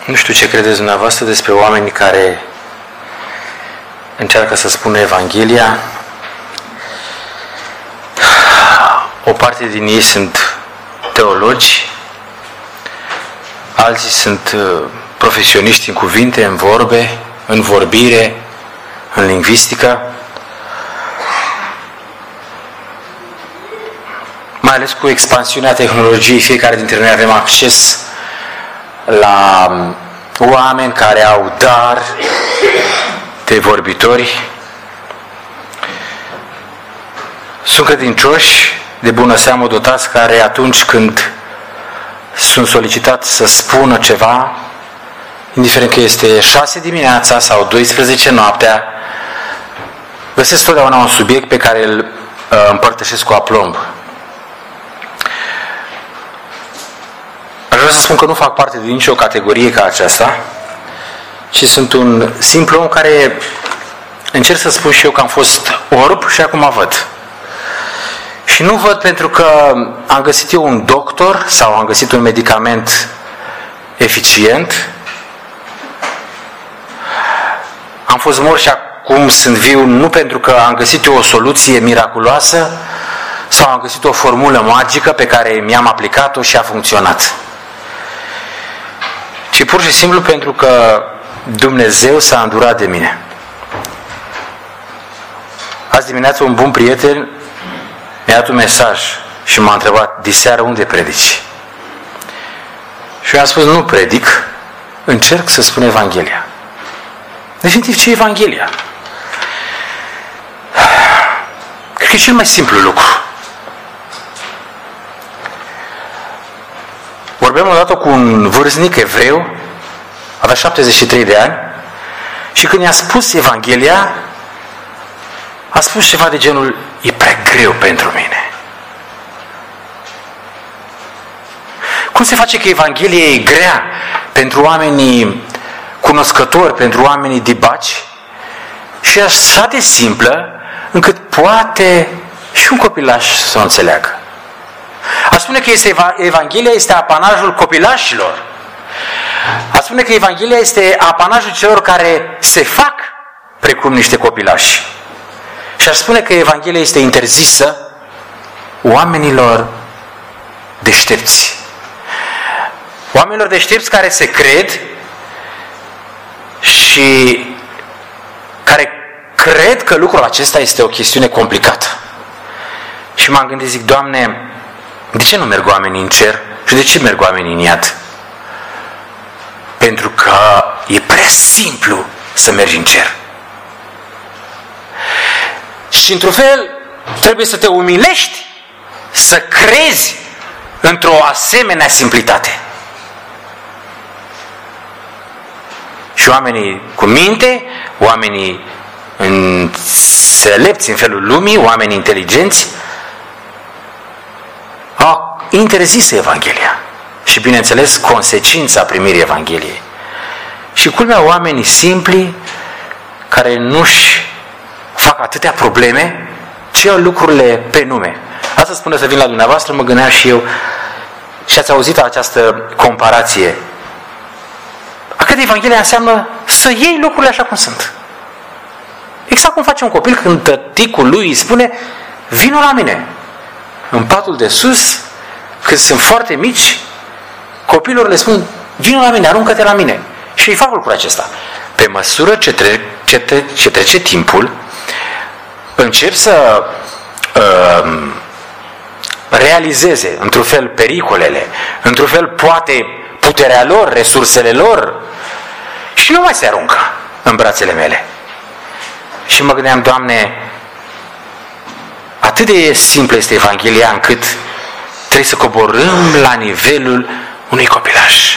Nu știu ce credeți dumneavoastră despre oameni care încearcă să spună Evanghelia. O parte din ei sunt teologi, alții sunt profesioniști în cuvinte, în vorbe, în vorbire, în lingvistică. Mai ales cu expansiunea tehnologiei, fiecare dintre noi avem acces la oameni care au dar de vorbitori. Sunt credincioși de bună seamă dotați care atunci când sunt solicitați să spună ceva, indiferent că este 6 dimineața sau 12 noaptea, găsesc totdeauna un subiect pe care îl împărtășesc cu aplomb. Aș vrea să spun că nu fac parte din nicio categorie ca aceasta, ci sunt un simplu om care încerc să spun și eu că am fost orb și acum văd. Și nu văd pentru că am găsit eu un doctor sau am găsit un medicament eficient. Am fost mort și acum sunt viu nu pentru că am găsit eu o soluție miraculoasă sau am găsit o formulă magică pe care mi-am aplicat-o și a funcționat. Ci pur și simplu pentru că Dumnezeu s-a îndurat de mine. Azi dimineață un bun prieten mi-a dat un mesaj și m-a întrebat: diseară unde predici? Și eu am spus: nu predic, încerc să spun Evanghelia. Definitiv, ce e Evanghelia? Cred că e cel mai simplu lucru. Vorbeam odată cu un vârstnic evreu, avea 73 de ani, și când i-a spus Evanghelia, a spus ceva de genul: e prea greu pentru mine. Cum se face că Evanghelia e grea pentru oamenii cunoscători, pentru oamenii dibaci, și așa de simplă încât poate și un copilaș să o înțeleagă? A spune că Evanghelia este apanajul copilașilor. A spune că Evanghelia este apanajul celor care se fac precum niște copilași. Și aș spune că Evanghelia este interzisă oamenilor deștepți. Oamenilor deștepți care se cred și care cred că lucrul acesta este o chestiune complicată. Și m-am gândit, zic: Doamne, de ce nu merg oamenii în cer și de ce merg oamenii în iad? Pentru că e prea simplu să mergi în cer. Și într-un fel trebuie să te umilești să crezi într-o asemenea simplitate. Și oamenii cu minte, oamenii înțelepți în felul lumii, oamenii inteligenți, au interzis Evanghelia. Și bineînțeles consecința primirii Evangheliei. Și culmea, oamenii simpli care nu-și fac atâtea probleme, ci iau lucrurile pe nume. Asta spune să vin la dumneavoastră, mă gândeam și eu, și ați auzit această comparație. A crede Evanghelia înseamnă să iei lucrurile așa cum sunt. Exact cum face un copil când tăticul lui îi spune: vino la mine. În patul de sus, când sunt foarte mici, copilor le spun: vino la mine, aruncă-te la mine. Și îi fac lucrul acesta. Pe măsură ce trece timpul, încep să realizeze într-un fel pericolele, într-un fel poate puterea lor, resursele lor, și nu mai se aruncă în brațele mele. Și mă gândeam: Doamne, atât de simplă este Evanghelia încât trebuie să coborâm la nivelul unui copilaș.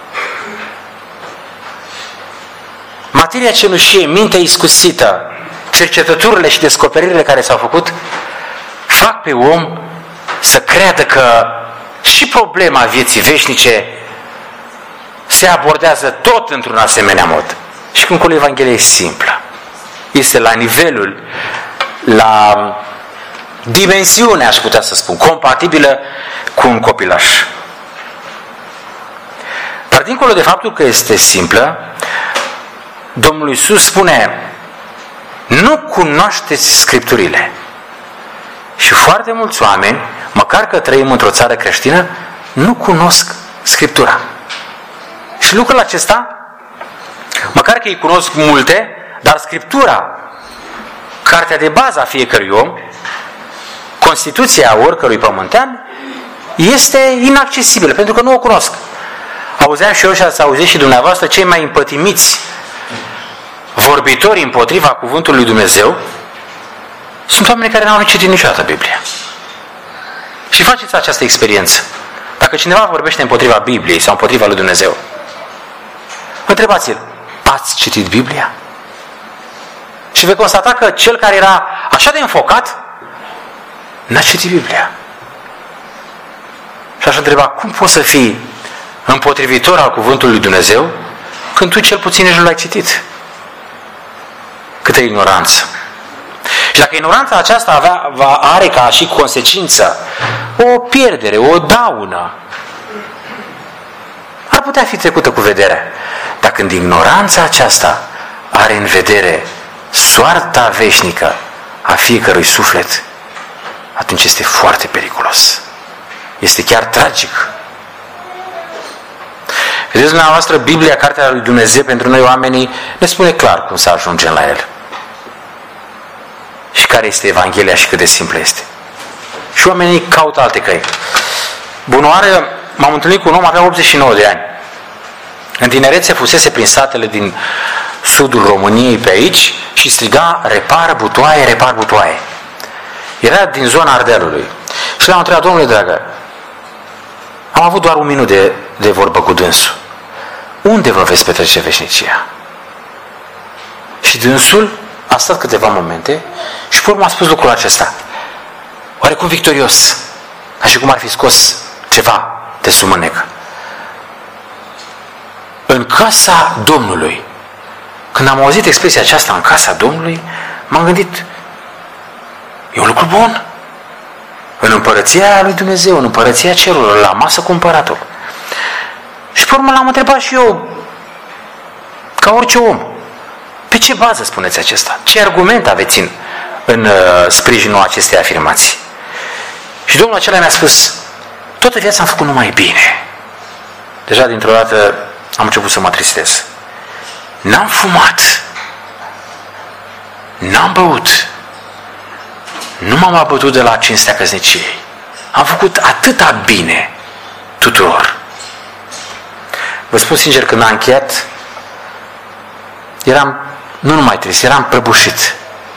Materia cenușie, mintea iscusită, cercetăturile și descoperirile care s-au făcut fac pe om să creadă că și problema vieții veșnice se abordează tot într-un asemenea mod. Și când cu Evanghelia e simplă. Este la nivelul, la dimensiunea, aș putea să spun, compatibilă cu un copilaș. Dar dincolo de faptul că este simplă, Domnul Iisus spune: nu cunoașteți Scripturile. Și foarte mulți oameni, măcar că trăim într-o țară creștină, nu cunosc Scriptura. Și lucrul acesta, măcar că îi cunosc multe, dar Scriptura, cartea de bază a fiecărui om, Constituția oricărui pământean, este inaccesibilă, pentru că nu o cunosc. Auzeam și eu și ați auzit și dumneavoastră, cei mai împătimiți vorbitori împotriva cuvântului lui Dumnezeu sunt oameni care n-au citit niciodată Biblia. Și faceți această experiență. Dacă cineva vorbește împotriva Bibliei sau împotriva lui Dumnezeu, întrebați-l: ați citit Biblia? Și vei constata că cel care era așa de înfocat n-a citit Biblia. Și aș întreba: cum poți să fii împotrivitor al cuvântului lui Dumnezeu când tu cel puțin nici nu l-ai citit? Câtă ignoranță! Și dacă ignoranța aceasta are ca și consecință o pierdere, o daună, ar putea fi trecută cu vedere. Dar când ignoranța aceasta are în vedere soarta veșnică a fiecărui suflet, atunci este foarte periculos. Este chiar tragic. Vedeți dumneavoastră, Biblia, cartea lui Dumnezeu, pentru noi oamenii, ne spune clar cum să ajungem la el. Și care este Evanghelia și cât de simplă este. Și oamenii caută alte căi. Bunoară, m-am întâlnit cu un om, avea 89 de ani. În tinerețe fusese prin satele din sudul României pe aici și striga: repar butoaie, repar butoaie. Era din zona Ardealului. Și l-am întrebat: domnule dragă, am avut doar un minut de vorbă cu dânsul. Unde vă veți petrece veșnicia? Și dânsul a stat câteva momente și pe urmă a spus lucrul acesta, oarecum victorios, ca și cum ar fi scos ceva de sub mânecă: în casa Domnului. Când am auzit expresia aceasta, în casa Domnului, m-am gândit: e un lucru bun. În împărăția lui Dumnezeu, în împărăția cerurilor, la masă cu împăratul. Și pe urmă l-am întrebat și eu, ca orice om: pe ce bază spuneți acesta? Ce argument aveți în sprijinul acestei afirmații? Și domnul acela mi-a spus: toată viața am făcut numai bine. Deja dintr-o dată am început să mă tristez. N-am fumat, n-am băut, nu m-am abătut de la cinstea căsniciei. Am făcut atâta bine tuturor. Vă spun sincer, când am încheiat, eram nu numai trist, eram prăbușit.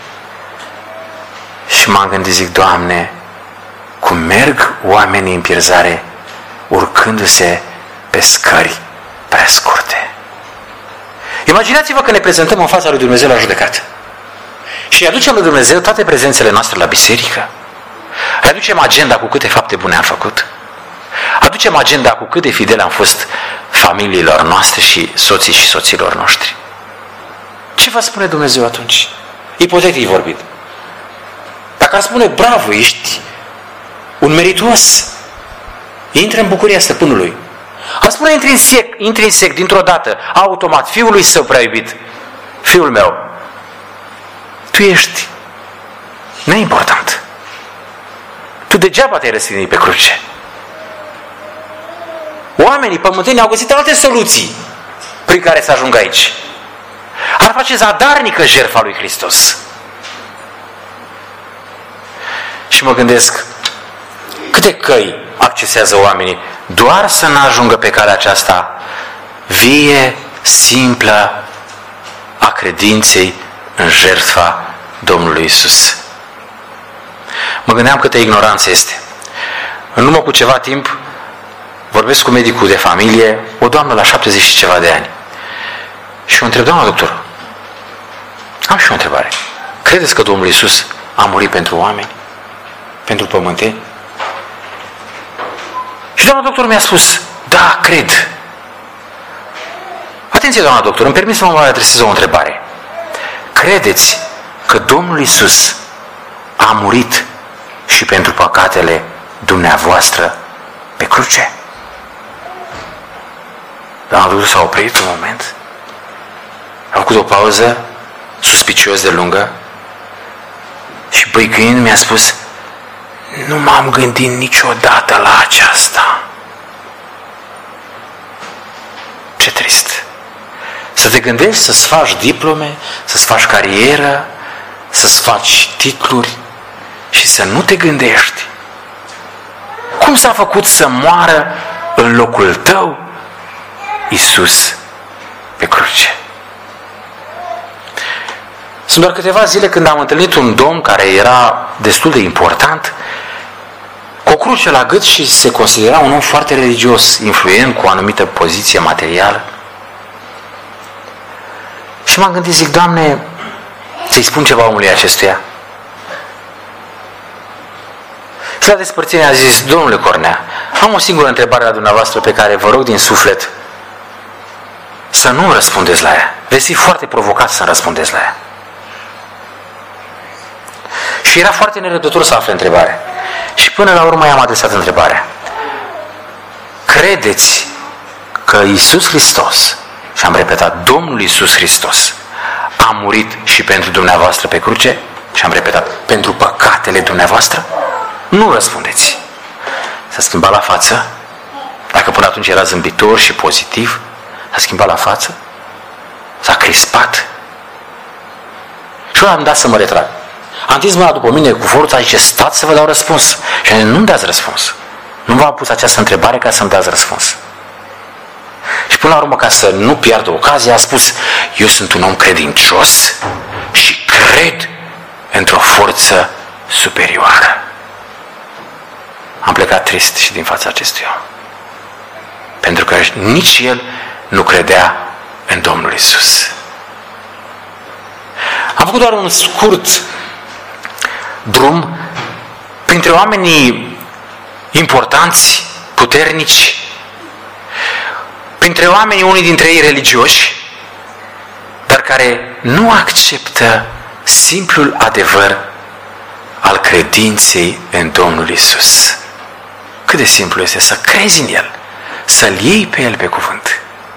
Și m-am gândit, zic: Doamne, cum merg oamenii în pierzare urcându-se pe scări prea scurte. Imaginați-vă că ne prezentăm în fața lui Dumnezeu la judecată și îi aducem lui Dumnezeu toate prezențele noastre la biserică. Îi aducem agenda cu câte fapte bune am făcut. Aducem agenda cu cât de fideli am fost familiilor noastre și soții și soților noștri. Ce va spune Dumnezeu atunci? Ipotetic vorbind. Dacă ar spune: bravo, ești un merituos, intră în bucuria stăpânului. Ar spune intrinsec, dintr-o dată, automat, fiului său prea iubit: fiul meu, tu ești neimportant. Tu degeaba te-ai răstignit pe cruce. Oamenii pământeni au găsit alte soluții prin care să ajungă aici. Ar face zadarnică jertfa lui Hristos. Și mă gândesc, câte căi accesează oamenii doar să n-ajungă pe calea aceasta vie, simplă, a credinței în jertfa Domnului Iisus. Mă gândeam câtă ignoranță este. În urmă cu ceva timp vorbesc cu medicul de familie, o doamnă la 70 și ceva de ani. Și o întreb: doamna doctor, am și o întrebare. Credeți că Domnul Iisus a murit pentru oameni? Pentru pământeni? Și doamna doctor mi-a spus: da, cred. Atenție, doamna doctor, îmi permis să mă adresez o întrebare. Credeți că Domnul Iisus a murit și pentru păcatele dumneavoastră pe cruce? Dar Mântuitorul s-a oprit un moment, a făcut o pauză suspicios de lungă și băicâind mi-a spus: nu m-am gândit niciodată la aceasta. Ce trist! Să te gândești să-ți faci diplome, să-ți faci carieră, să-ți faci titluri și să nu te gândești cum s-a făcut să moară în locul tău Iisus pe cruce. Sunt doar câteva zile când am întâlnit un domn care era destul de important, cu o cruce la gât și se considera un om foarte religios, influent, cu o anumită poziție materială. Și m-am gândit, zic: Doamne, să-i spun ceva omului acestuia? Și la despărțire a zis: Domnule Cornea, am o singură întrebare la dumneavoastră pe care vă rog din suflet să nu răspundeți la ea. Veți fi foarte provocați să răspundeți la ea. Și era foarte nerăbdător să afle întrebarea. Și până la urmă i-am adresat întrebarea: credeți că Iisus Hristos, și am repetat, Domnul Iisus Hristos, a murit și pentru dumneavoastră pe cruce? Și am repetat, pentru păcatele dumneavoastră? Nu răspundeți. S-a schimbat la față. Dacă până atunci era zâmbitor și pozitiv, s-a schimbat la față, s-a crispat. Și eu am dat să mă retrag. Am întins mâna după mine cu forța, zice: stați să vă dau răspuns. Și am zis: nu-mi dați răspuns. Nu v-am pus această întrebare ca să-mi dați răspuns. Și până la urmă, ca să nu piardă ocazia, a spus: eu sunt un om credincios și cred într-o forță superioară. Am plecat trist și din fața acestui om. Pentru că nici el nu credea în Domnul Iisus. Am făcut doar un scurt drum printre oamenii importanți, puternici, printre oamenii, unii dintre ei religioși, dar care nu acceptă simplul adevăr al credinței în Domnul Iisus. Cât de simplu este să crezi în El, să-L iei pe El pe cuvânt.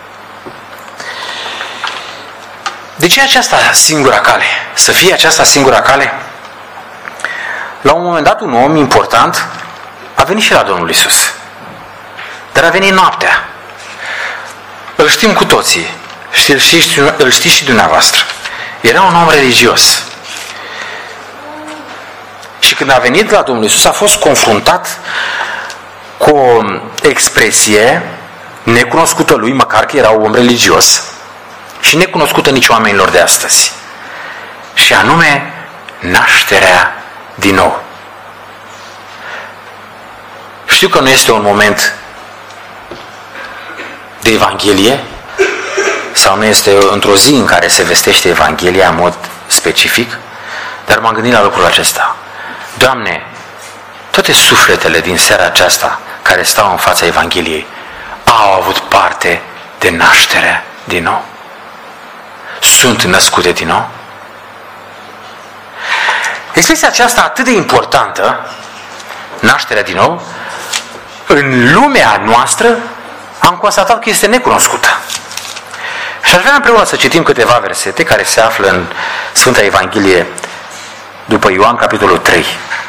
De ce aceasta singura cale? Să fie aceasta singura cale? La un moment dat, un om important a venit și la Domnul Iisus. Dar a venit noaptea. Îl știm cu toții. Îl știți și dumneavoastră. Era un om religios. Și când a venit la Domnul Iisus, a fost confruntat cu o expresie necunoscută lui, măcar că era un om religios, și necunoscută nici oamenilor de astăzi. Și anume, nașterea din nou. Știu că nu este un moment de Evanghelie, sau nu este într-o zi în care se vestește Evanghelia în mod specific, dar m-am gândit la lucrul acesta. Doamne, toate sufletele din seara aceasta care stau în fața Evangheliei au avut parte de nașterea din nou? Sunt născute din nou? Expresia aceasta atât de importantă, nașterea din nou, în lumea noastră am constatat că este necunoscută. Și aș vrea împreună să citim câteva versete care se află în Sfânta Evanghelie după Ioan, capitolul 3.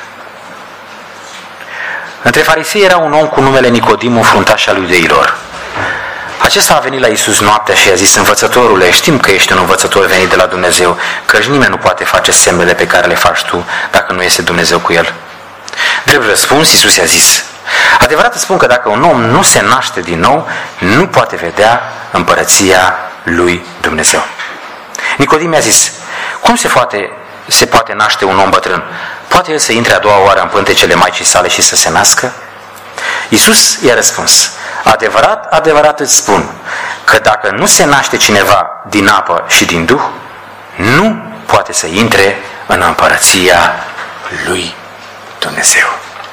Între farisei era un om cu numele Nicodim, un fruntaș al iudeilor. Acesta a venit la Iisus noaptea și i-a zis: învățătorule, știm că ești un învățător venit de la Dumnezeu, căci nimeni nu poate face semnele pe care le faci tu dacă nu este Dumnezeu cu el. Drept răspuns, Iisus i-a zis: adevărat îți spun că dacă un om nu se naște din nou, nu poate vedea împărăția lui Dumnezeu. Nicodim i-a zis: cum se poate naște un om bătrân? Poate el să intre a doua oară în pântecele Maicii sale și să se nască? Iisus i-a răspuns: adevărat, adevărat îți spun că dacă nu se naște cineva din apă și din Duh, nu poate să intre în împărăția lui Dumnezeu.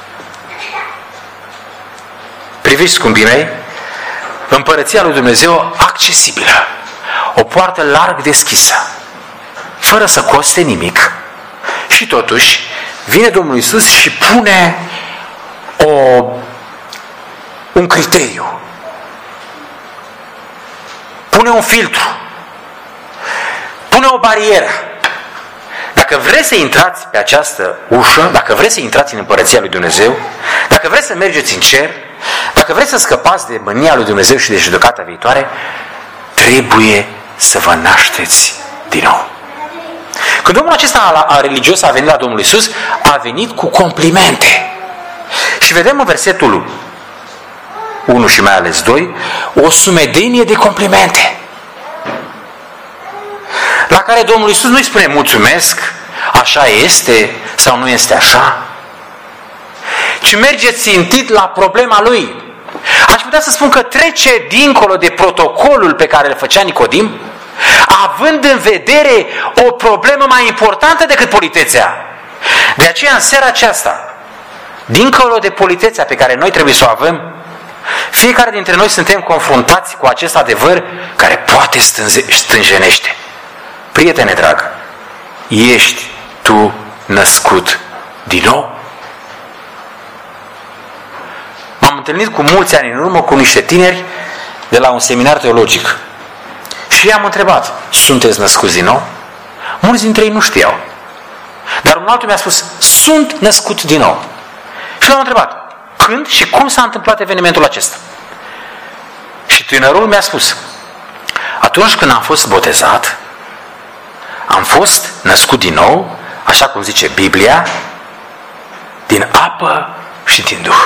Priviți, scumpii mei, împărăția lui Dumnezeu accesibilă, o poartă larg deschisă, fără să coste nimic. Și totuși vine Domnul Iisus și pune un criteriu. pune un filtru, pune o barieră. Dacă vreți să intrați pe această ușă, dacă vreți să intrați în Împărăția lui Dumnezeu, dacă vreți să mergeți în cer, dacă vreți să scăpați de mânia lui Dumnezeu și de judecata viitoare, trebuie să vă nașteți din nou. Când omul acesta religios a venit la Domnul Iisus, a venit cu complimente. Și vedem în versetul 1 și mai ales 2, o sumedenie de complimente. La care Domnul Iisus nu îi spune mulțumesc, așa este sau nu este așa, ci merge țintit la problema lui. Aș putea să spun că trece dincolo de protocolul pe care îl făcea Nicodim, având în vedere o problemă mai importantă decât politețea. De aceea, în seara aceasta, dincolo de politețea pe care noi trebuie să o avem, fiecare dintre noi suntem confruntați cu acest adevăr care poate stânjenește. Prietene drag, ești tu născut din nou? M-am întâlnit cu mulți ani în urmă cu niște tineri de la un seminar teologic și i-am întrebat, sunteți născuți din nou? Mulți dintre ei nu știau. Dar un altul mi-a spus, sunt născut din nou. Și l-am întrebat, când și cum s-a întâmplat evenimentul acesta? Și tânărul mi-a spus, atunci când am fost botezat, am fost născut din nou, așa cum zice Biblia, din apă și din Duh.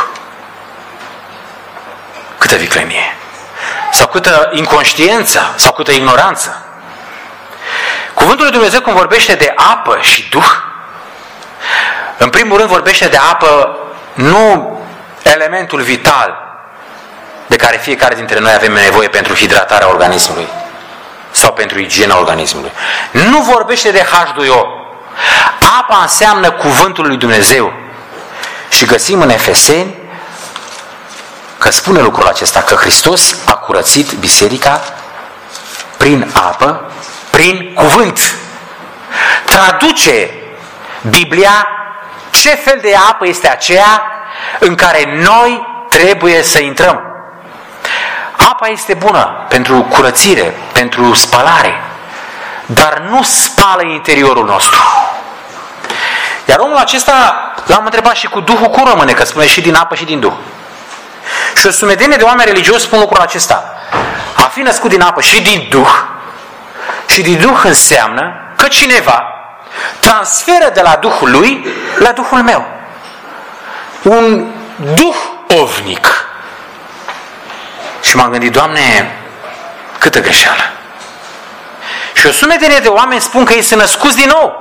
Câtă viclenie! Sau câtă inconștiență, sau câtă ignoranță. Cuvântul lui Dumnezeu când vorbește de apă și Duh, în primul rând vorbește de apă, nu elementul vital de care fiecare dintre noi avem nevoie pentru hidratarea organismului sau pentru igiena organismului. Nu vorbește de H2O. Apa înseamnă cuvântul lui Dumnezeu. Și găsim în Efeseni că spune lucrul acesta, că Hristos a curățit biserica prin apă, prin cuvânt. Traduce Biblia ce fel de apă este aceea în care noi trebuie să intrăm. Apa este bună pentru curățire, pentru spălare, dar nu spală interiorul nostru. Iar omul acesta l-am întrebat și cu Duhul cum rămâne, că spune și din apă și din Duh. Și o sumedenie de oameni religioși spun lucrul acesta. A fi născut din apă și din Duh, și din Duh înseamnă că cineva transferă de la Duhul lui la Duhul meu. Un duh ovnic. Și m-am gândit, Doamne, câtă greșeală. Și o sumedenie de oameni spun că ei sunt născuți din nou.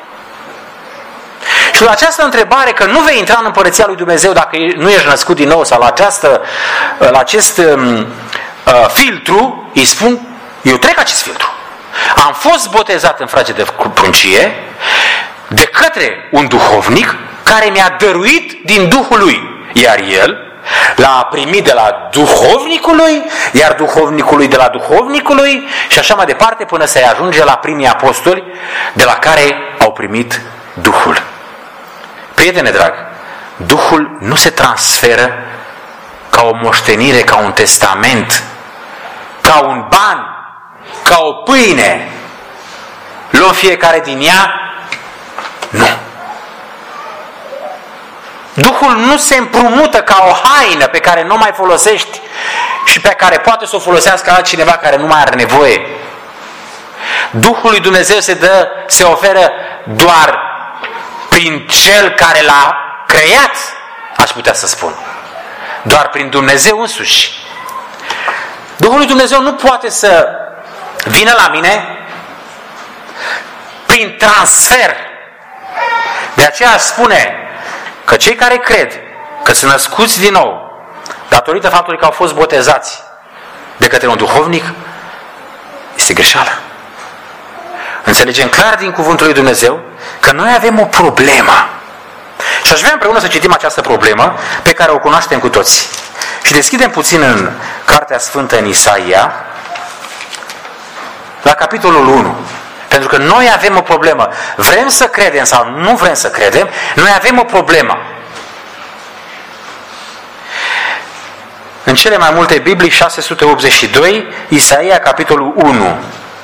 Și la această întrebare, că nu vei intra în Împărăția lui Dumnezeu dacă nu ești născut din nou, sau la acest filtru, îi spun, eu trec acest filtru. Am fost botezat în frage de pruncie de către un duhovnic care mi-a dăruit din Duhul lui. Iar el l-a primit de la duhovnicului, iar duhovnicului de la duhovnicului și așa mai departe până să ajunge la primii apostoli de la care au primit Duhul. Prietene drag, Duhul nu se transferă ca o moștenire, ca un testament, ca un ban, ca o pâine. Luăm fiecare din ea? Nu. Duhul nu se împrumută ca o haină pe care nu mai folosești și pe care poate să o folosească altcineva care nu mai are nevoie. Duhul lui Dumnezeu se oferă doar prin Cel care l-a creat, aș putea să spun. Doar prin Dumnezeu însuși. Duhul lui Dumnezeu nu poate să vină la mine prin transfer. De aceea spune că cei care cred că sunt născuți din nou, datorită faptului că au fost botezați de către un duhovnic, este greșeală. Înțelegem clar din cuvântul lui Dumnezeu că noi avem o problemă. Și aș vrea împreună să citim această problemă pe care o cunoaștem cu toți. Și deschidem puțin în Cartea Sfântă în Isaia, la capitolul 1. Pentru că noi avem o problemă. Vrem să credem sau nu vrem să credem, noi avem o problemă. în cele mai multe Biblii, 682, Isaia, capitolul 1.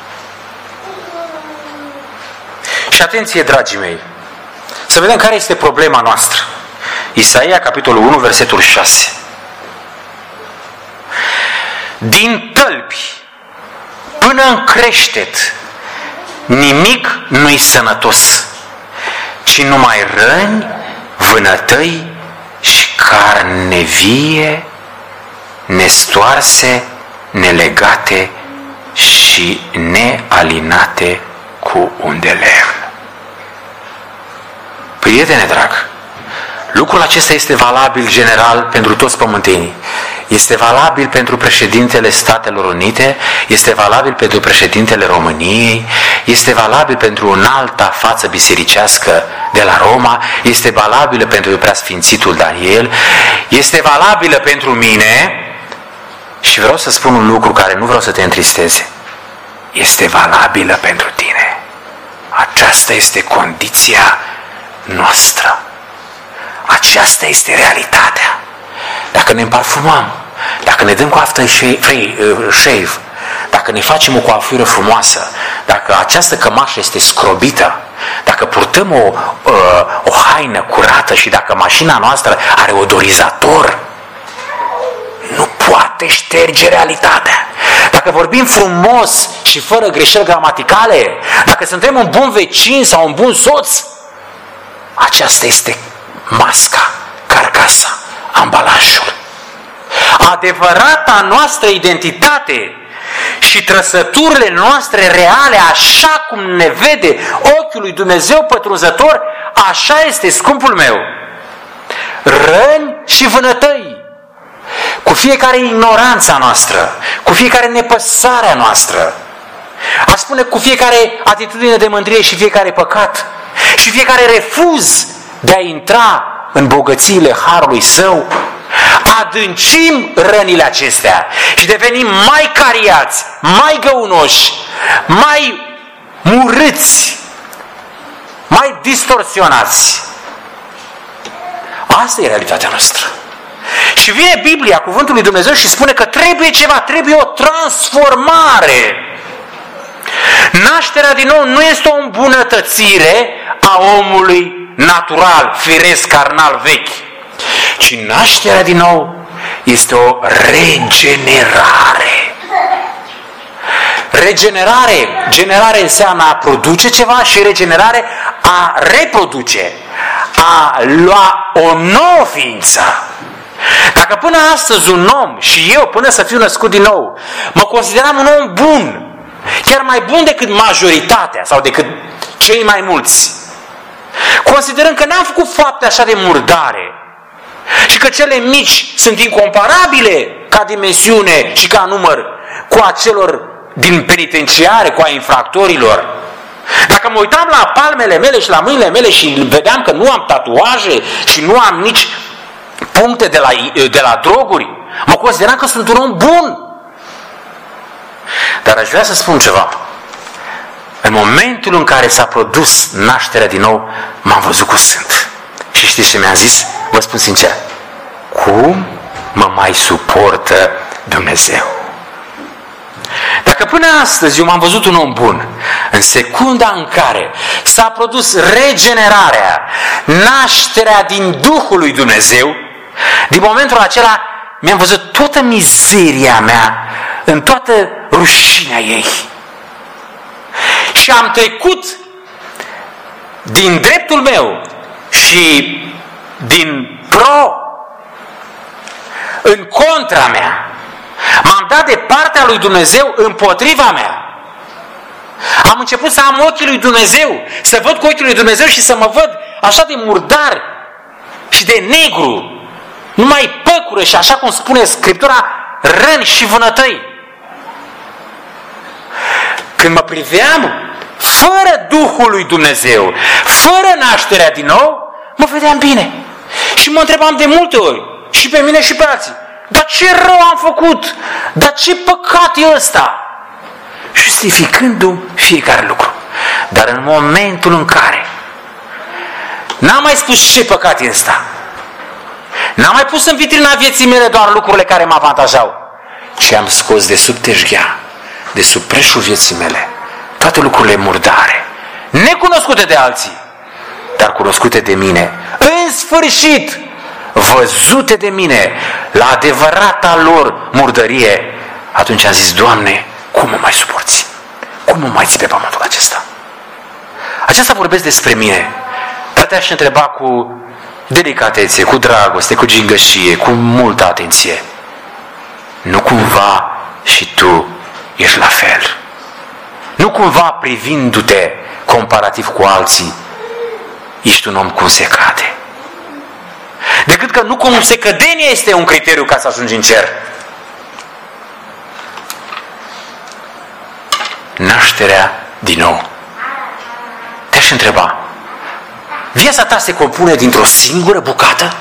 Și atenție, dragii mei, să vedem care este problema noastră. Isaia, capitolul 1, versetul 6. Din tălpi până în creștet, nimic nu-i sănătos, ci numai răni, vânătăi și carne vie, nestoarse, nelegate și nealinate cu un de lemn. Prietene drag, lucrul acesta este valabil general pentru toți pământenii. Este valabil pentru președintele Statelor Unite, este valabil pentru președintele României, este valabil pentru înalta față bisericească de la Roma, este valabilă pentru preasfințitul Daniel, este valabilă pentru mine și vreau să spun un lucru care nu vreau să te întristeze. Este valabilă pentru tine. Aceasta este condiția noastră. Aceasta este realitatea. Dacă ne împarfumăm, dacă ne dăm cu after shave, dacă ne facem o coafură frumoasă, dacă această cămașă este scrobită, dacă purtăm o haină curată și dacă mașina noastră are odorizator, nu poate șterge realitatea. Dacă vorbim frumos și fără greșeli gramaticale, dacă suntem un bun vecin sau un bun soț, aceasta este masca, carcasa, ambalajul. Adevărata noastră identitate și trăsăturile noastre reale, așa cum ne vede ochiul lui Dumnezeu pătrunzător, așa este, scumpul meu. Răni și vânătăi. Cu fiecare ignoranța noastră, cu fiecare nepăsarea noastră, aș spune cu fiecare atitudine de mândrie și fiecare păcat și fiecare refuz de a intra în bogățiile harului său, adâncim rănile acestea și devenim mai cariați, mai găunoși, mai murâți, mai distorsionați. Asta e realitatea noastră. Și vine Biblia, cuvântul lui Dumnezeu, și spune că trebuie ceva, trebuie o transformare. Nașterea din nou nu este o îmbunătățire a omului natural, firesc, carnal, vechi, ci nașterea din nou este o regenerare. Generare înseamnă a produce ceva și regenerare a reproduce, a lua o nouă ființă. Dacă până astăzi un om, și eu până să fiu născut din nou, mă consideram un om bun, chiar mai bun decât majoritatea sau decât cei mai mulți, considerând că n-am făcut fapte așa de murdare și că cele mici sunt incomparabile ca dimensiune și ca număr cu acelor din penitenciare, cu a infractorilor. Dacă mă uitam la palmele mele și la mâinile mele și vedeam că nu am tatuaje și nu am nici puncte de la droguri, mă consideram că sunt un om bun. Dar aș vrea să spun ceva. În momentul în care s-a produs nașterea din nou, m-am văzut cum sunt. Și știți ce mi-a zis? Vă spun sincer. Cum mă mai suportă Dumnezeu? Dacă până astăzi eu m-am văzut un om bun, în secunda în care s-a produs regenerarea, nașterea din Duhul lui Dumnezeu, din momentul acela mi-am văzut toată mizeria mea, în toată rușinea ei. Și am trecut din dreptul meu și din în contra mea. M-am dat de partea lui Dumnezeu împotriva mea. Am început să am ochii lui Dumnezeu, să văd cu ochii lui Dumnezeu și să mă văd așa de murdar și de negru, numai păcură și, așa cum spune Scriptura, răni și vânătăi. Când mă priveam fără Duhul lui Dumnezeu, fără nașterea din nou, mă vedeam bine. Și mă întrebam de multe ori, și pe mine și pe alții, dar ce rău am făcut? Dar ce păcat e ăsta? Justificându-mi fiecare lucru. Dar în momentul în care n-am mai spus ce păcat e ăsta, N-am mai pus în vitrina vieții mele doar lucrurile care mă avantajau, ci am scos de sub teșghea, de sub preșul vieții mele, toate lucrurile murdare, necunoscute de alții, dar cunoscute de mine, în sfârșit văzute de mine la adevărata lor murdărie. Atunci am zis: Doamne, cum mă mai suporți? Cum mă mai ții pe pământul acesta? Aceasta vorbesc despre mine, dar te-aș întreba cu delicatețe, cu dragoste, cu gingășie, cu multă atenție: nu cumva și tu ești la fel? Nu cumva, privindu-te comparativ cu alții, ești un om cum se cade? Decât că nu cum se cădenia este un criteriu ca să ajungi în cer. Nașterea din nou. Te-aș întreba: viața ta se compune dintr-o singură bucată?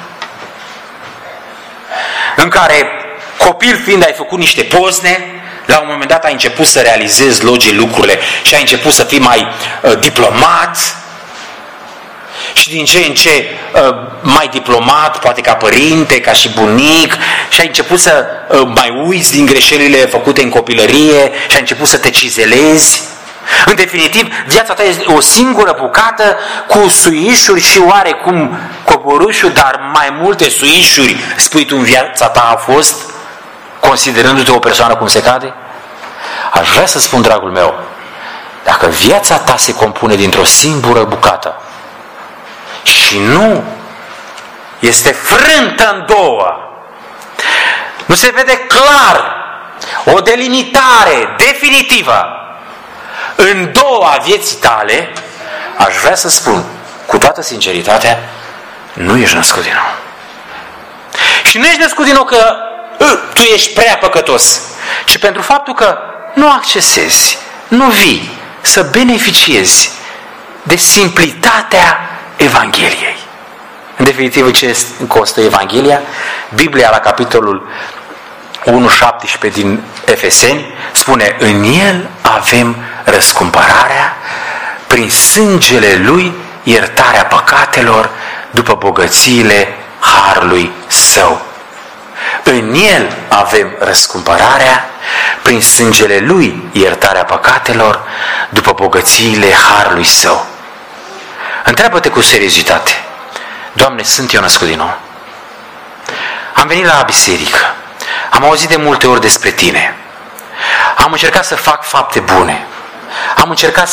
În care, copil fiind, ai făcut niște pozne, la un moment dat ai început să realizezi logic lucrurile și ai început să fii mai diplomat, și din ce în ce mai diplomat, poate ca părinte, ca și bunic, și ai început să mai uiți din greșelile făcute în copilărie și ai început să te cizelezi. În definitiv, viața ta este o singură bucată cu suișuri și oarecum coborâșuri, dar mai multe suișuri, spui tu, în viața ta a fost, considerându-te o persoană cum se cade? Aș vrea să spun, dragul meu, dacă viața ta se compune dintr-o singură bucată și nu este frântă în două, nu se vede clar o delimitare definitivă în două a vieții tale, aș vrea să spun cu toată sinceritatea: nu ești născut din nou. Și nu ești născut din nou că tu ești prea păcătos, ci pentru faptul că nu accesezi, nu vii să beneficiezi de simplitatea Evangheliei. În definitiv, ce costă Evanghelia? Biblia, la capitolul 1:17 din Efeseni, spune: în El avem răscumpărarea, prin sângele Lui iertarea păcatelor, după bogățiile harului Său. În El avem răscumpărarea, prin sângele Lui iertarea păcatelor, după bogățiile harului Său. Întreabă-te cu seriozitate: Doamne, sunt eu născut din nou? Am venit la biserică, am auzit de multe ori despre Tine, am încercat să fac fapte bune, am încercat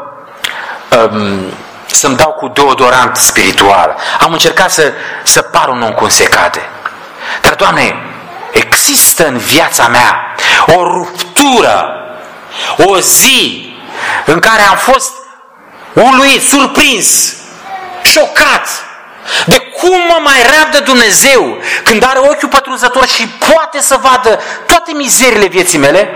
să-mi dau cu deodorant spiritual, am încercat să par un om cum se cade. Dar, Doamne, există în viața mea o ruptură, o zi în care am fost uluit, surprins, șocat de cum mă mai rabdă Dumnezeu când are ochiul pătrunzător și poate să vadă toate mizerile vieții mele.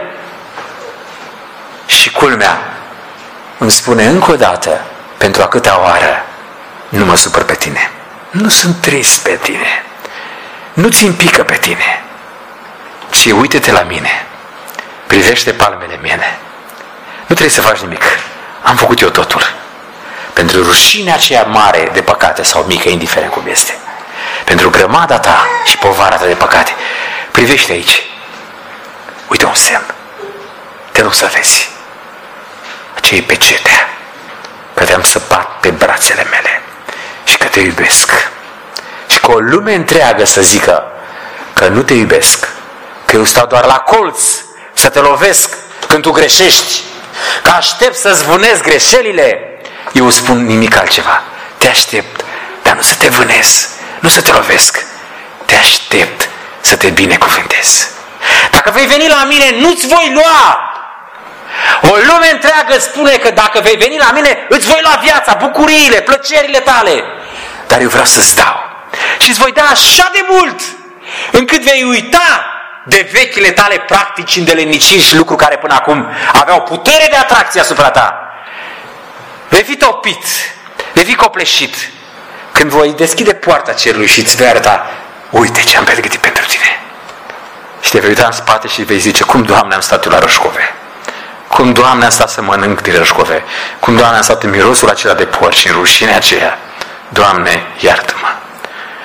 Și culmea, îmi spune încă o dată, pentru a câtea oară: nu mă supăr pe Tine, nu sunt trist pe Tine, nu ți-mi pică pe Tine, ci uite-te la mine, privește palmele mele, nu trebuie să faci nimic, am făcut eu totul. Pentru rușinea aceea mare de păcate sau mică, indiferent cum este, pentru grămada ta și povara ta de păcate, privește aici, uite un semn, te rog să vezi, aceea e pecetea că te-am săpat pe brațele mele și că te iubesc. Și că o lume întreagă să zică că nu te iubesc, că eu stau doar la colț să te lovesc când tu greșești, că aștept să-ți vânez greșelile, eu spun nimic altceva: te aștept, dar nu să te vânez, nu să te lovesc, te aștept să te binecuvântez. Dacă vei veni la mine, nu-ți voi lua. O lume întreagă spune că dacă vei veni la mine, îți voi lua viața, bucuriile, plăcerile tale. Dar eu vreau să-ți dau și îți voi da așa de mult încât vei uita de vechile tale practici îndeletniciri și lucruri care până acum aveau putere de atracție asupra ta. Vei fi topit, vei fi copleșit când voi deschide poarta cerului și îți vei arăta: uite ce am pregătit pentru tine. Și te vei uita în spate și vei zice: cum, Doamne, am stat eu la rășcove, cum, Doamne, am stat să mănânc din rășcove, cum, Doamne, am stat în mirosul acela de porci și în rușinea aceea. Doamne, iartă-mă.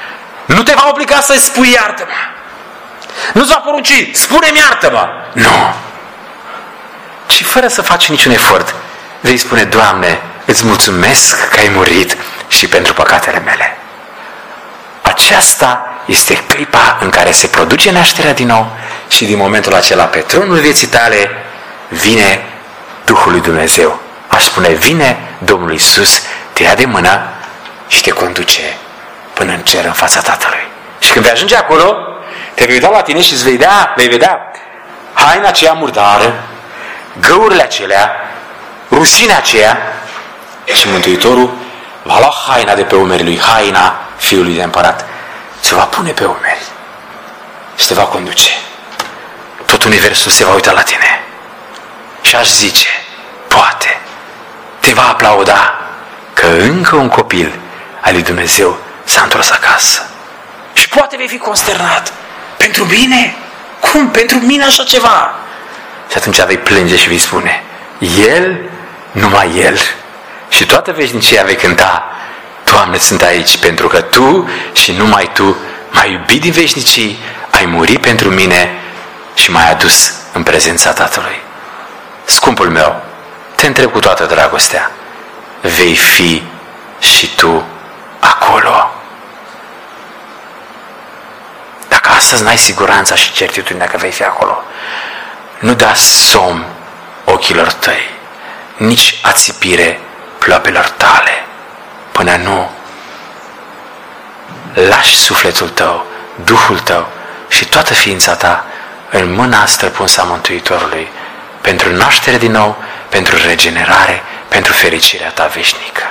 Nu te va obliga să-i spui iartă-mă. Nu-ți va porunci, spune-mi iartă-mă. Nu. Ci fără să faci niciun efort, vei spune, Doamne, îți mulțumesc că ai murit și pentru păcatele mele. Aceasta este clipa în care se produce nașterea din nou și din momentul acela pe tronul vieții tale vine Duhul lui Dumnezeu. Aș spune, vine Domnul Iisus, te ia de mână și te conduce până în cer în fața Tatălui. Și când vei ajunge acolo, te vei uita la tine și vei vedea haina aceea murdară, găurile acelea, rușinea aceea și Mântuitorul va lua haina de pe umerii lui, haina Fiului de Împărat, se va pune pe umeri și te va conduce. Tot universul se va uita la tine și aș zice, poate, te va aplauda că încă un copil al lui Dumnezeu s-a întors acasă. Și poate vei fi consternat. Pentru mine? Cum? Pentru mine așa ceva? Și atunci vei plânge și vei spune, El, numai El. Și toată veșnicia vei cânta, Doamne, sunt aici pentru că Tu și numai Tu m-ai iubit din veșnicii, ai murit pentru mine și m-ai adus în prezența Tatălui. Scumpul meu, te întreb cu toată dragostea, vei fi și tu acolo? Dacă astăzi n-ai siguranța și certitudinea că vei fi acolo, nu da somn ochilor tăi, nici ațipire plăpelor tale, până nu lași sufletul tău, Duhul tău și toată ființa ta în mâna străpunsă a Mântuitorului, pentru naștere din nou, pentru regenerare, pentru fericirea ta veșnică.